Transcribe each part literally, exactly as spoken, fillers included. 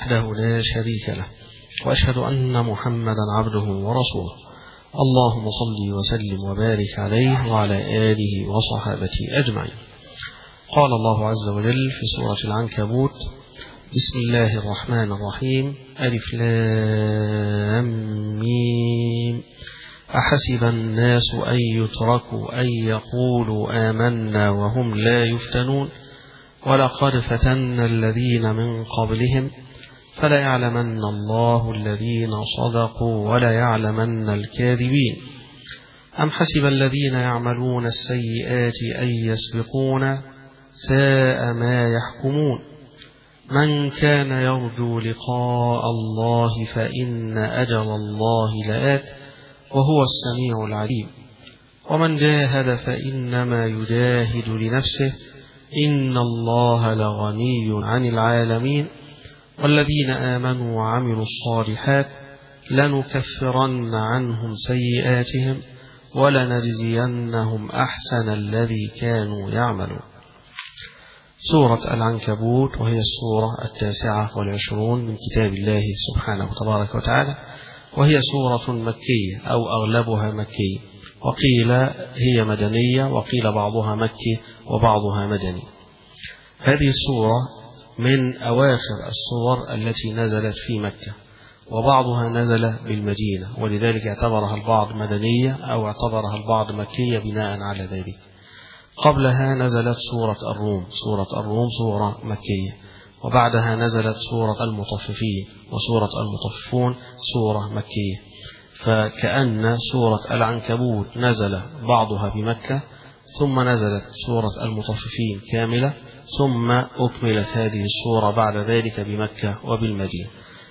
وحده لا شريك له، وأشهد أن محمدا عبده ورسوله. اللهم صل وسلم وبارك عليه وعلى آله وصحابته أجمعين. قال الله عز وجل في سورة العنكبوت: بسم الله الرحمن الرحيم. ألف لام ميم. أحسب الناس أن يتركوا أن يقولوا آمنا وهم لا يفتنون ولقد فتنا الذين من قبلهم فليعلمن الله الذين صدقوا وليعلمن الكاذبين. أم حسب الذين يعملون السيئات أن يسبقونا ساء ما يحكمون. من كان يرجو لقاء الله فإن أجل الله لآت وهو السميع العليم. ومن جاهد فإنما يجاهد لنفسه إن الله لغني عن العالمين. والذين آمنوا وعملوا الصالحات لنكفرن عنهم سيئاتهم ولنجزينهم أحسن الذي كانوا يعملون. سورة العنكبوت، وهي السورة التاسعة والعشرون من كتاب الله سبحانه وتبارك وتعالى، وهي سورة مكية أو أغلبها مكي، وقيل هي مدنية، وقيل بعضها مكي وبعضها مدني. هذه السورة من أواخر السور التي نزلت في مكة، وبعضها نزل بالمدينة، ولذلك اعتبرها البعض مدنية أو اعتبرها البعض مكية بناء على ذلك. قبلها نزلت سورة الروم، سورة الروم سورة مكية، وبعدها نزلت سورة المطففين، وسورة المطففون سورة مكية. فكأن سورة العنكبوت نزل بعضها بمكة، ثم نزلت سورة المطففين كاملة، ثم أكملت هذه السورة بعد ذلك بمكة وبالمدينة.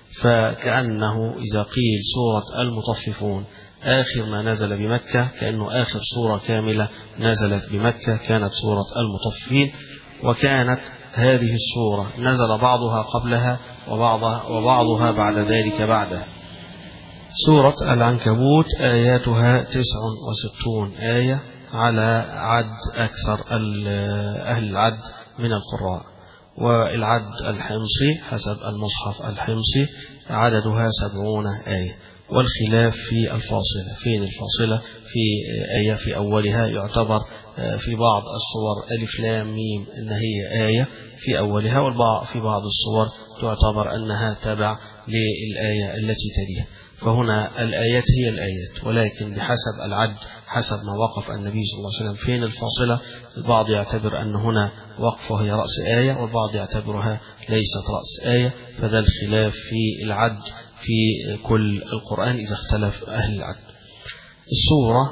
فكأنه إذا قيل سورة المطففون آخر ما نزل بمكة، كأنه آخر سورة كاملة نزلت بمكة كانت سورة المطففين. وكانت هذه السورة نزل بعضها قبلها وبعضها, وبعضها بعد ذلك بعدها. سورة العنكبوت آياتها تسع وستون آية على عد أكثر أهل العد من القراء، والعد الحمصي حسب المصحف الحمصي عددها سبعون آية. والخلاف في الفاصلة، فين الفاصلة في آية في أولها يعتبر في بعض الصور ألف لام ميم إن هي آية في أولها، والبعض في بعض الصور تعتبر أنها تبع للآية التي تليها. فهنا الآيات هي الآيات، ولكن بحسب العد حسب ما وقف النبي صلى الله عليه وسلم فين الفاصلة. البعض يعتبر أن هنا وقفه هي رأس آية، والبعض يعتبرها ليست رأس آية. فذا الخلاف في العد في كل القرآن إذا اختلف أهل العد. السورة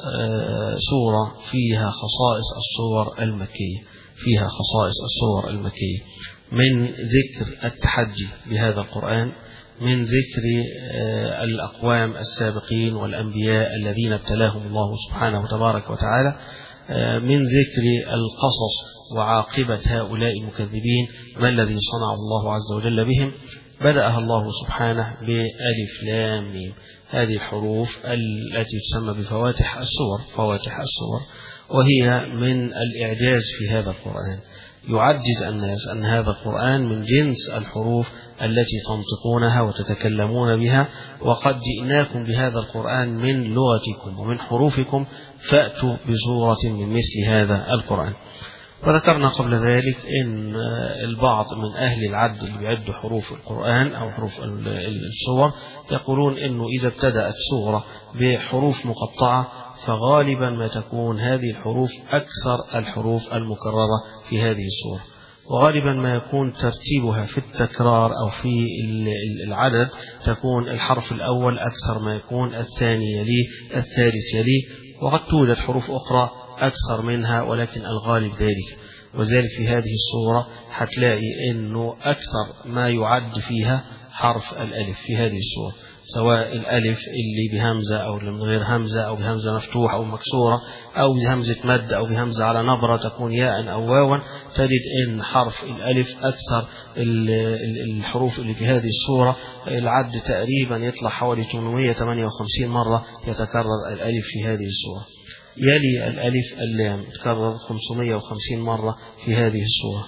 سورة فيها خصائص السور المكية، فيها خصائص السور المكية من ذكر التحدي بهذا القرآن، من ذكر الأقوام السابقين والأنبياء الذين ابتلاهم الله سبحانه وتبارك وتعالى، من ذكر القصص وعاقبة هؤلاء المكذبين ما الذي صنعه الله عز وجل بهم. بدأها الله سبحانه بألف لام ميم، هذه الحروف التي تسمى بفواتح السور، فواتح السور، وهي من الإعجاز في هذا القرآن. يعجز الناس أن هذا القرآن من جنس الحروف التي تنطقونها وتتكلمون بها، وقد جئناكم بهذا القرآن من لغتكم ومن حروفكم فأتوا بسورة من مثل هذا القرآن. وذكرنا قبل ذلك إن البعض من أهل العد اللي بيعدوا حروف القرآن أو حروف السور يقولون إنه إذا ابتدأت سورة بحروف مقطعة فغالبا ما تكون هذه الحروف أكثر الحروف المكررة في هذه السورة، وغالبا ما يكون ترتيبها في التكرار أو في العدد تكون الحرف الأول أكثر ما يكون الثاني يليه، الثالث يليه، وقد توجد حروف أخرى أكثر منها ولكن الغالب ذلك. وذلك في هذه السورة هتلاقي أنه أكثر ما يعد فيها حرف الألف في هذه السورة، سواء الألف اللي بهمزة أو اللي من غير همزة أو بهمزة مفتوحة أو مكسورة أو بهمزة مد أو بهمزة على نبرة تكون ياء أو واوا، تجد أن حرف الألف أكثر الحروف اللي في هذه السورة. العد تقريبا يطلع حوالي ثمانمائة وثمانية وخمسين مرة يتكرر الألف في هذه السورة. يلي الألف اللام تكرر خمسمائة وخمسين مرة في هذه السورة.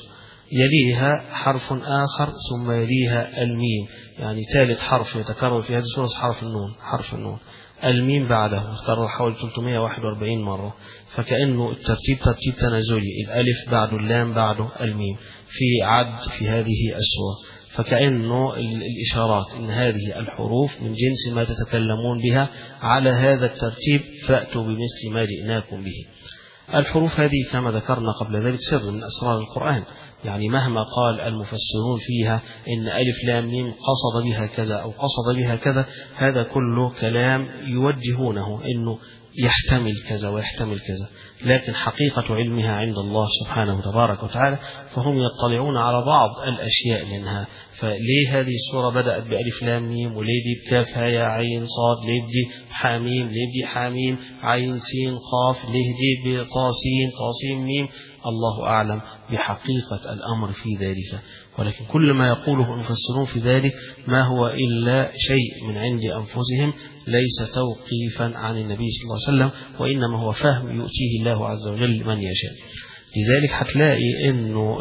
يليها حرف آخر ثم يليها الميم، يعني ثالث حرف يتكرر في هذه السورة حرف النون. حرف النون الميم بعده تكرر حوالي ثلاثمائة وواحد وأربعين مرة، فكأنه الترتيب ترتيب تنازلي، الألف بعده اللام بعده الميم في عد في هذه السورة. فكأنه الإشارات إن هذه الحروف من جنس ما تتكلمون بها على هذا الترتيب، فأتوا بمثل ما جئناكم به. الحروف هذه كما ذكرنا قبل ذلك سر من أسرار القرآن، يعني مهما قال المفسرون فيها إن ألف لام ميم قصد بها كذا أو قصد بها كذا، هذا كله كلام يوجهونه إنه يحتمل كذا ويحتمل كذا، لكن حقيقة علمها عند الله سبحانه تبارك وتعالى، فهم يطلعون على بعض الأشياء منها. فليه هذه السورة بدأت بألف لام ميم، وليه دي بكاف هاء عين صاد، ليه دي حاميم، ليه دي حاميم عين سين قاف، ليه دي بطاسين طاسين ميم، الله أعلم بحقيقة الأمر في ذلك. ولكن كل ما يقوله المفسرون في ذلك ما هو إلا شيء من عند أنفسهم، ليس توقيفا عن النبي صلى الله عليه وسلم، وإنما هو فهم يؤتيه الله عز وجل من يشاء. لذلك هتلاقي إنه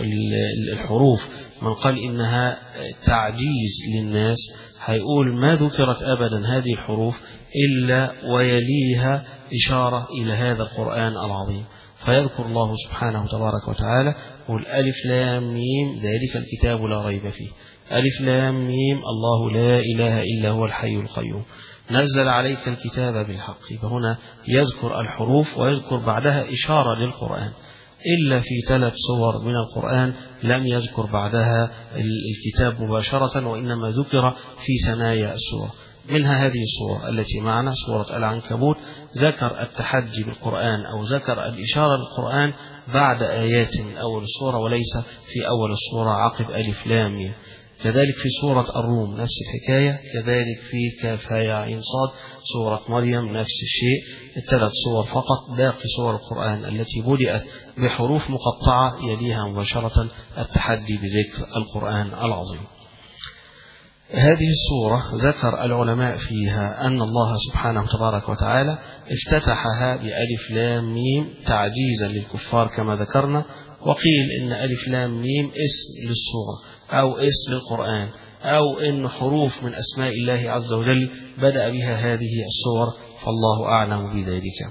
الحروف من قال إنها تعجيز للناس هيقول ما ذكرت أبدا هذه الحروف إلا ويليها إشارة إلى هذا القرآن العظيم. فيذكر الله سبحانه تبارك وتعالى قل ألف لام ميم ذلك الكتاب لا ريب فيه، ألف لام ميم الله لا إله إلا هو الحي القيوم، نزل عليك الكتاب بالحق. فهنا يذكر الحروف ويذكر بعدها إشارة للقرآن، إلا في ثلاث صور من القرآن لم يذكر بعدها الكتاب مباشرة، وإنما ذكر في ثنايا السورة. منها هذه السورة التي معنا سورة العنكبوت، ذكر التحدي بالقرآن أو ذكر الإشارة للقرآن بعد آيات من أول السورة وليس في أول السورة عقب ألف لام. كذلك في سورة الروم نفس الحكاية، كذلك في كاف هاء عين صاد سورة مريم نفس الشيء، الثلاث صور فقط. باقي سور القرآن التي بدأت بحروف مقطعة يليها مباشرة التحدي بذكر القرآن العظيم. هذه السورة ذكر العلماء فيها أن الله سبحانه تبارك وتعالى افتتحها بألف لام ميم تعجيزا للكفار كما ذكرنا، وقيل إن ألف لام ميم اسم للسورة أو اسم للقرآن أو إن حروف من أسماء الله عز وجل بدأ بها هذه السور، فالله أعلم بذلك.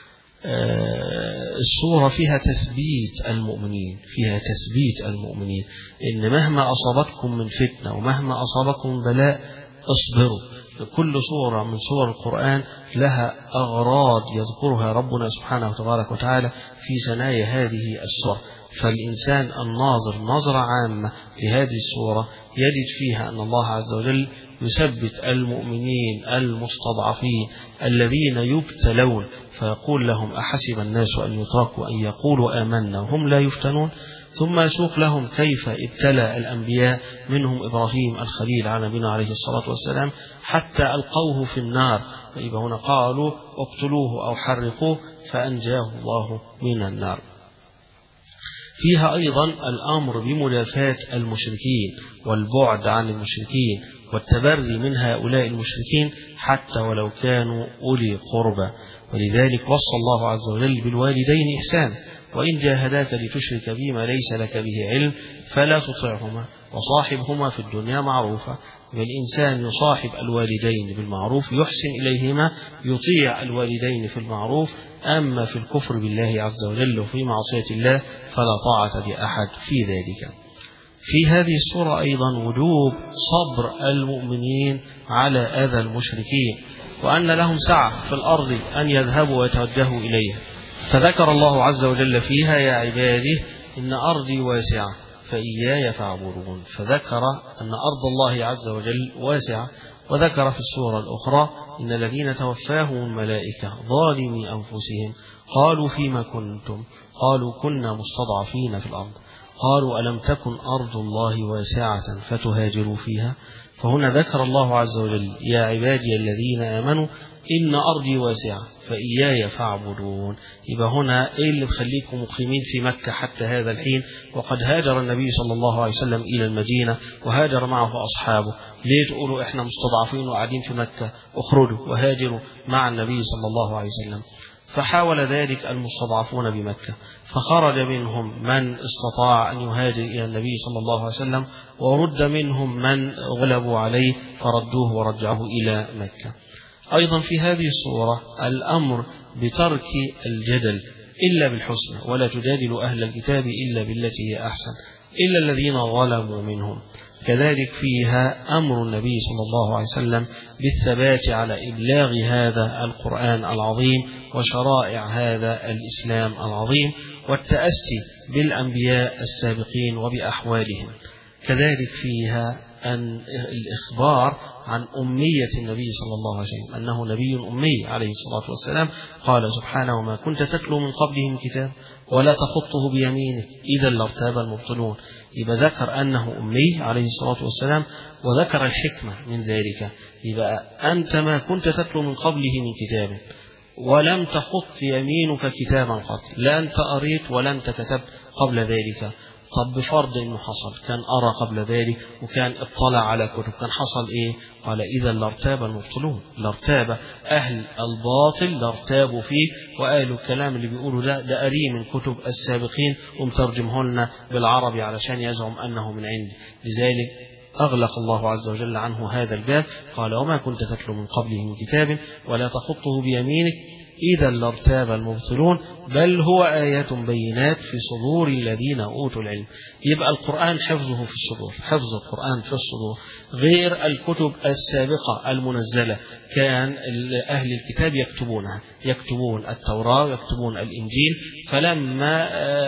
السورة فيها تثبيت المؤمنين، فيها تثبيت المؤمنين إن مهما أصابتكم من فتنة ومهما أصابكم بلاء اصبروا. كل سورة من سور القرآن لها أغراض يذكرها ربنا سبحانه تبارك وتعالى في ثنايا هذه السورة، فالإنسان الناظر نظرة عامة لهذه السورة يجد فيها أن الله عز وجل يثبت المؤمنين المستضعفين الذين يبتلون، فيقول لهم أحسب الناس أن يتركوا أن يقولوا آمنا وهم لا يفتنون، ثم يسوق لهم كيف ابتلى الأنبياء منهم إبراهيم الخليل على نبينا عليه الصلاة والسلام حتى ألقوه في النار، فإذا هنا قالوا اقتلوه أو حرقوه فأنجاه الله من النار. فيها أيضا الأمر بمدافعة المشركين والبعد عن المشركين والتبري من هؤلاء المشركين حتى ولو كانوا أولي قربى، ولذلك وصى الله عز وجل بالوالدين إحسانا، وإن جاهداك لتشرك بما ليس لك به علم فلا تطعهما وصاحبهما في الدنيا معروفا. والإنسان يصاحب الوالدين بالمعروف يحسن إليهما، يطيع الوالدين في المعروف، أما في الكفر بالله عز وجل وفي معصية الله فلا طاعة لأحد في ذلك. في هذه السورة أيضا وجوب صبر المؤمنين على أذى المشركين، وأن لهم سعة في الأرض أن يذهبوا ويتوجهوا إليها. فذكر الله عز وجل فيها يا عبادي إن أرضي واسعة فإياي فاعبدون، فذكر أن أرض الله عز وجل واسعة. وذكر في السورة الأخرى إن الذين توفاهم الملائكة ظالمي أنفسهم قالوا فيما كنتم قالوا كنا مستضعفين في الأرض قالوا ألم تكن أرض الله واسعة فتهاجروا فيها. فهنا ذكر الله عز وجل يا عبادي الذين آمنوا إن أرضي واسعة فإياي فاعبدون. يبقى هنا إيه اللي مخليكم مقيمين في مكة حتى هذا الحين وقد هاجر النبي صلى الله عليه وسلم إلى المدينة وهاجر معه أصحابه؟ ليه تقولوا إحنا مستضعفين وقاعدين في مكة؟ اخرجوا وهاجروا مع النبي صلى الله عليه وسلم. فحاول ذلك المستضعفون بمكة، فخرج منهم من استطاع أن يهاجر إلى النبي صلى الله عليه وسلم، ورد منهم من غلبوا عليه فردوه ورجعوه إلى مكة. أيضا في هذه الصورة الأمر بترك الجدل إلا بالحسنى، ولا تجادل أهل الكتاب إلا بالتي هي أحسن إلا الذين ظلموا منهم. كذلك فيها أمر النبي صلى الله عليه وسلم بالثبات على إبلاغ هذا القرآن العظيم وشرائع هذا الإسلام العظيم، والتأسي بالأنبياء السابقين وبأحوالهم. كذلك فيها أن الإخبار عن أمية النبي صلى الله عليه وسلم، أنه نبي أمي عليه الصلاة والسلام. قال سبحانه: وما كنت تتلو من قبله من كتاب ولا تخطه بيمينك إذا لارتاب المبطلون. يبقى ذكر أنه أمي عليه الصلاة والسلام، وذكر الحكمة من ذلك. يبقى أنت ما كنت تتلو من قبله من كتاب ولم تخط يمينك كتابا قط، لا أنت قريت ولا أنت كتبت قبل ذلك. طب بفرض انه حصل، كان أرى قبل ذلك وكان اطلع على كتب، كان حصل ايه؟ قال: إذا لارتاب المبطلون، لارتاب أهل الباطل، لارتابوا فيه وقالوا الكلام اللي بيقولوا ده ده قريه من كتب السابقين ومترجمه لنا بالعربي علشان يزعم أنه من عندي. لذلك أغلق الله عز وجل عنه هذا الباب. قال: وما كنت تتلو من قبله من كتاب ولا تخطه بيمينك إذا لارتاب المبطلون بل هو آيات بينات في صدور الذين أوتوا العلم. يبقى القرآن حفظه في الصدور، حفظ القرآن في الصدور غير الكتب السابقة المنزلة. كان أهل الكتاب يكتبونها، يكتبون التوراة ويكتبون الإنجيل، فلما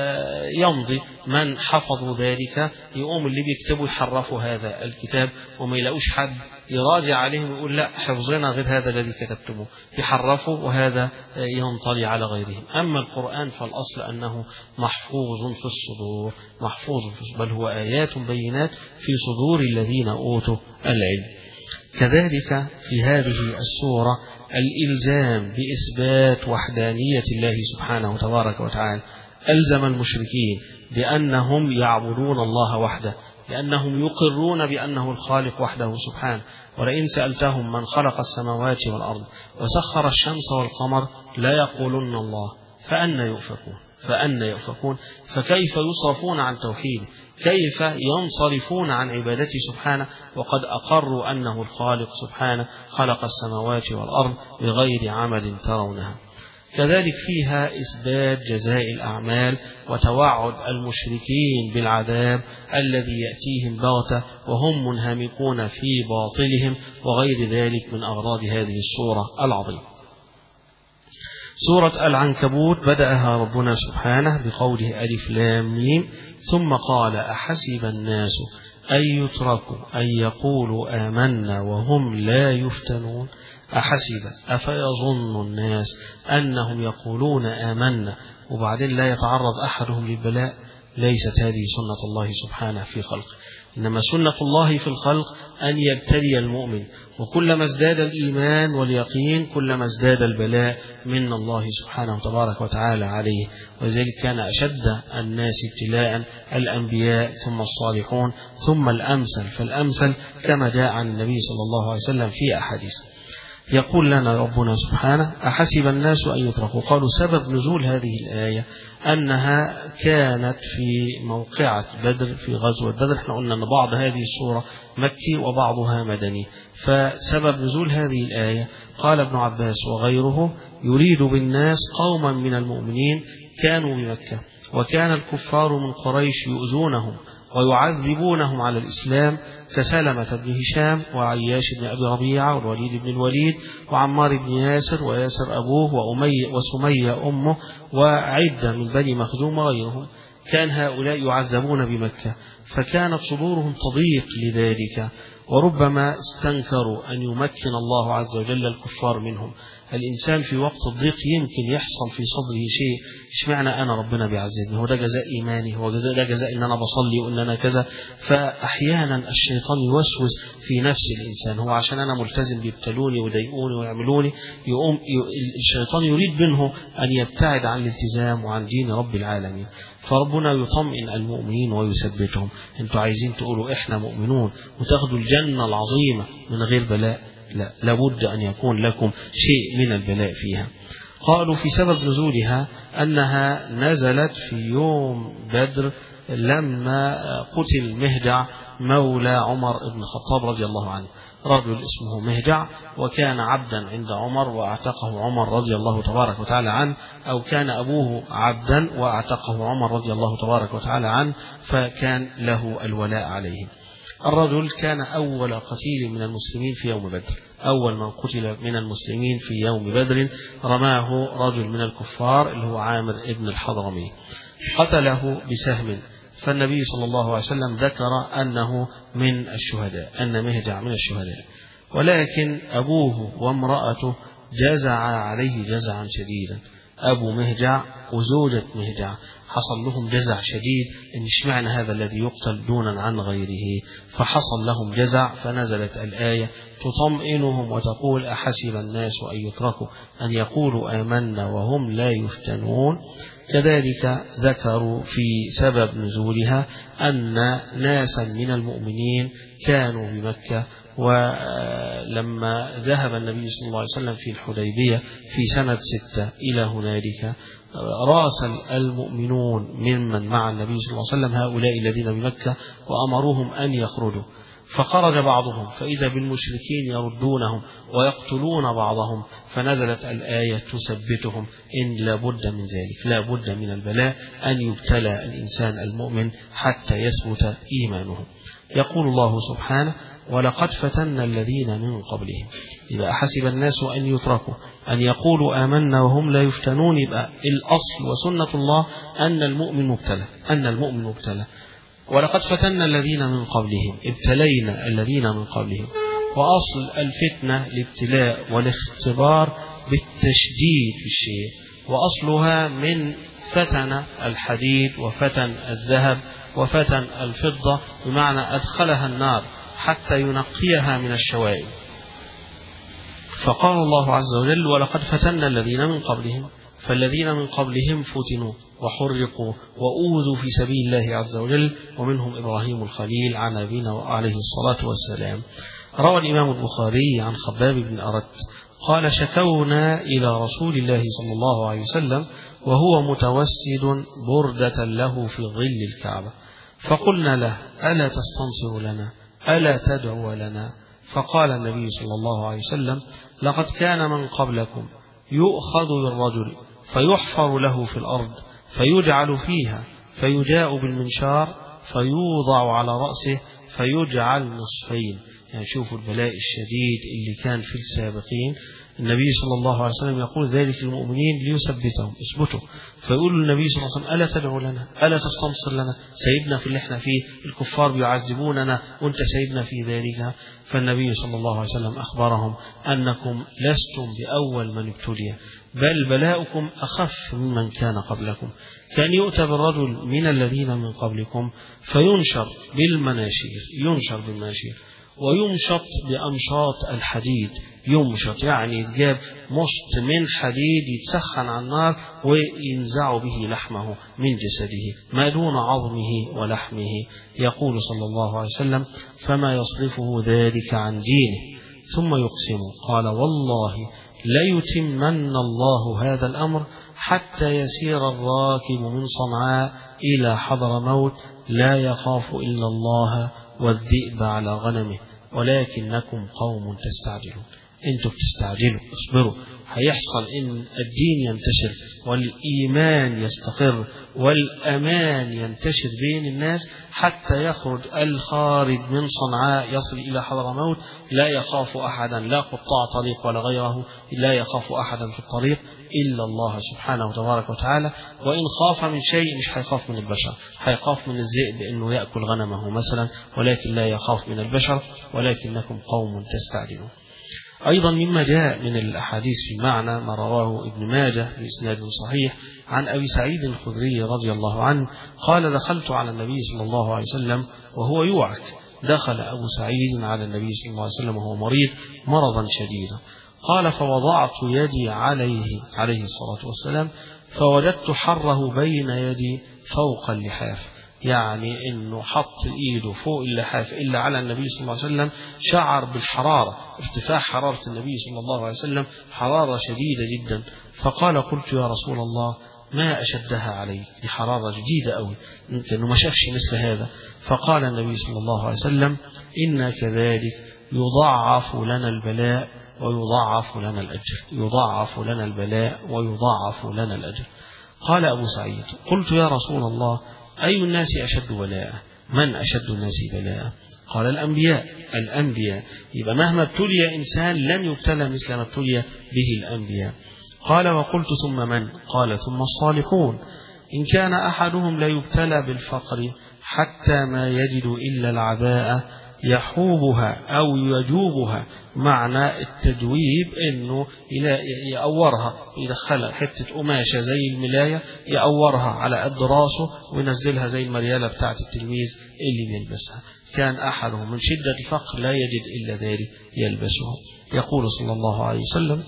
يمضي من حفظوا ذلك يقوم اللي بيكتبوا يحرفوا هذا الكتاب وما يلاقوش حد يراجع عليهم ويقول: لا، حفظنا غير هذا الذي كتبتموه، يحرفوا وهذا ينطلي على غيرهم. أما القرآن فالأصل أنه محفوظ في الصدور، محفوظ في الصدور، بل هو آيات بينات في صدور الذين أوتوا العلم. كذلك في هذه السورة الإلزام بإثبات وحدانية الله سبحانه وتبارك وتعالى. ألزم المشركين بأنهم يعبدون الله وحده، لأنهم يقرون بأنه الخالق وحده سبحانه. ولئن سألتهم من خلق السماوات والأرض وسخر الشمس والقمر لا يقولون الله فأنى يؤفكون فأنى يؤفكون فكيف يصرفون عن توحيده؟ كيف ينصرفون عن عبادته سبحانه وقد أقروا أنه الخالق سبحانه خلق السماوات والأرض بغير عمل ترونها. كذلك فيها إثبات جزاء الأعمال وتوعد المشركين بالعذاب الذي يأتيهم بغتة وهم منهمكون في باطلهم وغير ذلك من أغراض هذه السورة العظيمة. سورة العنكبوت بدأها ربنا سبحانه بقوله: ألف لام ميم، ثم قال: أحسب الناس أن يتركوا أن يقولوا آمنا وهم لا يفتنون. أحسب، أفيظن الناس أنهم يقولون آمنا وبعدين لا يتعرض أحدهم للبلاء؟ ليست هذه سنة الله سبحانه في خلقه، إنما سنة الله في الخلق أن يبتلي المؤمن، وكلما ازداد الإيمان واليقين كلما ازداد البلاء من الله سبحانه وتبارك وتعالى عليه. وذلك كان أشد الناس ابتلاء الأنبياء ثم الصالحون ثم الأمثل فالأمثل، كما جاء عن النبي صلى الله عليه وسلم في أحاديث. يقول لنا ربنا سبحانه: أحسب الناس أن يتركوا. قالوا سبب نزول هذه الآية أنها كانت في موقعة بدر، في غزوة بدر. احنا قلنا أن بعض هذه السورة مكي وبعضها مدني، فسبب نزول هذه الآية قال ابن عباس وغيره: يريد بالناس قوما من المؤمنين كانوا بمكة، وكان الكفار من قريش يؤذونهم ويعذبونهم على الإسلام كسلمة بن هشام وعياش بن أبي ربيعة والوليد بن الوليد وعمار بن ياسر وياسر أبوه وأمية وسمية أمه وعدة من بني مخزوم وغيرهم. كان هؤلاء يعذبون بمكة، فكانت صدورهم تضيق لذلك، وربما استنكروا أن يمكن الله عز وجل الكفار منهم. الإنسان في وقت الضيق يمكن يحصل في صدره شيء، اشمعنى أنا ربنا بيعذبني؟ هو ده جزاء إيماني؟ هو جزاء ده جزاء إن أنا بصلي وإن أنا كذا؟ فأحيانا الشيطان يوسوس في نفس الإنسان، هو عشان أنا ملتزم بيبتلوني ويضايقوني ويعملوني، يقوم الشيطان يريد منه أن يبتعد عن الالتزام وعن دين رب العالمين. فربنا يطمئن المؤمنين ويثبتهم. انتوا عايزين تقولوا إحنا مؤمنون وتاخدوا الجنة العظيمة من غير بلاء؟ لا، لابد أن يكون لكم شيء من البلاء فيها. قالوا في سبب نزولها أنها نزلت في يوم بدر لما قتل مهجع مولى عمر بن الخطاب رضي الله عنه، رجل اسمه مهجع وكان عبدا عند عمر واعتقه عمر رضي الله تبارك وتعالى عنه، أو كان أبوه عبدا واعتقه عمر رضي الله تبارك وتعالى عنه، فكان له الولاء عليه. الرجل كان أول قتيل من المسلمين في يوم بدر، أول من قتل من المسلمين في يوم بدر رماه رجل من الكفار اللي هو عامر ابن الحضرمي، قتله بسهم، فالنبي صلى الله عليه وسلم ذكر أنه من الشهداء، أن مهجع من الشهداء، ولكن أبوه وامرأته جزع عليه جزعا شديدا. أبو مهجع وزوجة مهجع حصل لهم جزع شديد، إن اشمعنى هذا الذي يقتل دونا عن غيره، فحصل لهم جزع، فنزلت الآية تطمئنهم وتقول أحسب الناس أن يتركوا أن يقولوا آمنا وهم لا يفتنون. كذلك ذكروا في سبب نزولها أن ناسا من المؤمنين كانوا بمكة، ولما ذهب النبي صلى الله عليه وسلم في الحديبية في سنة ستة إلى هنالك راسل المؤمنون ممن مع النبي صلى الله عليه وسلم هؤلاء الذين بمكة وأمروهم أن يخرجوا، فخرج بعضهم فإذا بالمشركين يردونهم ويقتلون بعضهم، فنزلت الآية تثبتهم إن لا بد من ذلك، لا بد من البلاء أن يبتلى الإنسان المؤمن حتى يثبت إيمانه. يقول الله سبحانه ولقد فتنا الذين من قبلهم، يبقى حسب الناس أن يتركوا أن يقولوا آمنا وهم لا يفتنون، يبقى الأصل وسنة الله أن المؤمن مبتلى، أن المؤمن مبتلى. ولقد فتنا الذين من قبلهم، ابتلينا الذين من قبلهم، وأصل الفتنة الابتلاء والاختبار بالتشديد في الشيء، وأصلها من فتن الحديد وفتن الذهب وفتن الفضة، بمعنى أدخلها النار حتى ينقيها من الشوائب. فقال الله عز وجل ولقد فتنا الذين من قبلهم، فالذين من قبلهم فتنوا وحرقوا وأوذوا في سبيل الله عز وجل، ومنهم إبراهيم الخليل عن نبينا عليه الصلاة والسلام. روى الإمام البخاري عن خباب بن أرت قال شكونا إلى رسول الله صلى الله عليه وسلم وهو متوسد بردة له في ظل الكعبة، فقلنا له ألا تستنصر لنا، ألا تدعو لنا؟ فقال النبي صلى الله عليه وسلم لقد كان من قبلكم يؤخذ بالرجل فيحفر له في الأرض فيجعل فيها، فيجاء بالمنشار فيوضع على رأسه فيجعل نصفين. يعني شوفوا البلاء الشديد اللي كان في السابقين. النبي صلى الله عليه وسلم يقول ذلك للمؤمنين ليثبتهم، اثبتوا. فيقول النبي صلى الله عليه وسلم ألا تدعو لنا، ألا تستنصر لنا، سيبنا في اللي احنا فيه، الكفار بيعذبوننا وانت سيبنا في ذلك. فالنبي صلى الله عليه وسلم أخبرهم أنكم لستم بأول من ابتلي، بل بلاؤكم أخف ممن كان قبلكم. كان يؤتى بالرجل من الذين من قبلكم فينشر بالمناشير، ينشر بالمناشير ويمشط بأمشاط الحديد، يمشط يعني يتجاب مشط من حديد يتسخن على النار وينزع به لحمه من جسده ما دون عظمه ولحمه. يقول صلى الله عليه وسلم فما يصرفه ذلك عن دينه، ثم يقسم قال والله ليتمن الله هذا الأمر حتى يسير الراكب من صنعاء إلى حضر موت لا يخاف إلا الله والذئب على غنمه ولكنكم قوم تستعجلون. انتم بتستعجلوا، اصبروا، هيحصل ان الدين ينتشر والإيمان يستقر والأمان ينتشر بين الناس حتى يخرج الخارج من صنعاء يصل إلى حضر موت لا يخاف أحدا، لا قطاع طريق ولا غيره، لا يخاف أحدا في الطريق إلا الله سبحانه وتبارك وتعالى. وإن خاف من شيء مش هيخاف من البشر، هيخاف من الذئب بأنه يأكل غنمه مثلا، ولكن لا يخاف من البشر ولكنكم قوم تستعجلون. أيضا مما جاء من الأحاديث في معنى ما رواه ابن ماجه بإسناد صحيح عن أبي سعيد الخدري رضي الله عنه قال دخلت على النبي صلى الله عليه وسلم وهو يوعك. دخل أبو سعيد على النبي صلى الله عليه وسلم وهو مريض مرضا شديدا، قال فوضعت يدي عليه عليه الصلاة والسلام فوجدت حره بين يدي فوق اللحاف، يعني إنه حط إيده فوق اللحاف إلا على النبي صلى الله عليه وسلم، شعر بالحرارة، ارتفاع حرارة النبي صلى الله عليه وسلم حرارة شديدة جدا. فقال: قلت يا رسول الله ما أشدها عليك، دي حرارة شديدة أوي، إنه ما شافش مثل هذا. فقال النبي صلى الله عليه وسلم: إن كذلك يضاعف لنا البلاء ويضاعف لنا الأجر، يضاعف لنا البلاء ويضاعف لنا الأجر. قال أبو سعيد: قلت يا رسول الله أي الناس أشد بلاء؟ من أشد الناس بلاء؟ قال: الأنبياء. الأنبياء، يبقى مهما ابتلي إنسان لن يبتلى مثل ما ابتلي به الأنبياء. قال: وقلت ثم من؟ قال: ثم الصالحون. إن كان أحدهم لا يبتلى بالفقر حتى ما يجد إلا العباءة يحوبها أو يجوبها. معنى التجويب إنه يأورها، يدخلها حتة قماشة زي الملاية، يأورها على قد راسه وينزلها زي المريالة بتاعة التلميذ اللي بيلبسها. كان أحدهم من شدة الفقر لا يجد إلا ذلك يلبسه. يقول صلى الله عليه وسلم: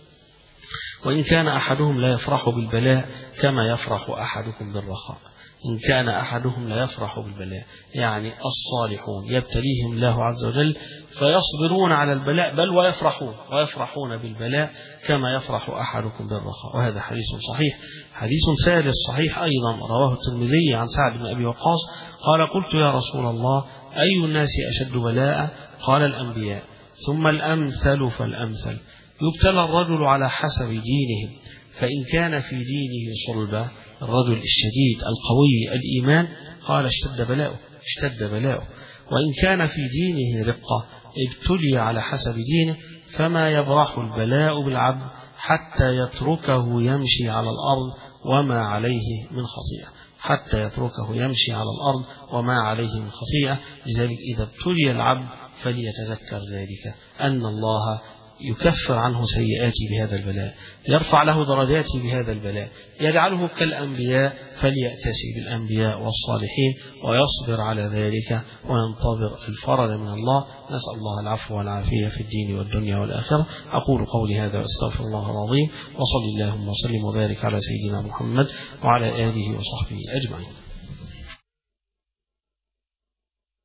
وإن كان أحدهم لا يفرح بالبلاء كما يفرح أحدكم بالرخاء. إن كان أحدهم لا يفرح بالبلاء، يعني الصالحون يبتليهم الله عز وجل فيصبرون على البلاء بل ويفرحون ويفرحون بالبلاء كما يفرح أحدكم بالرخاء. وهذا حديث صحيح. حديث ثالث صحيح أيضا رواه الترمذي عن سعد بن أبي وقاص قال: قلت يا رسول الله أي الناس أشد بلاء؟ قال: الأنبياء، ثم الأمثل فالأمثل. يبتلى الرجل على حسب دينه، فإن كان في دينه صلبة، الرجل الشديد القوي الإيمان، قال: اشتد بلاؤه اشتد بلاؤه. وإن كان في دينه رقة ابتلي على حسب دينه، فما يبرح البلاء بالعبد حتى يتركه يمشي على الأرض وما عليه من خطيئة، حتى يتركه يمشي على الأرض وما عليه من خطيئة. لذلك إذا ابتلي العبد فليتذكر ذلك، أن الله يكفر عنه سيئاته بهذا البلاء، يرفع له درجاته بهذا البلاء، يجعله كالأنبياء، فليأتسي بالأنبياء والصالحين ويصبر على ذلك وينتظر الفرج من الله. نسأل الله العفو والعافية في الدين والدنيا والآخرة. أقول قولي هذا واستغفر الله العظيم، وصلى اللهم وسلم وبارك على سيدنا محمد وعلى آله وصحبه أجمعين.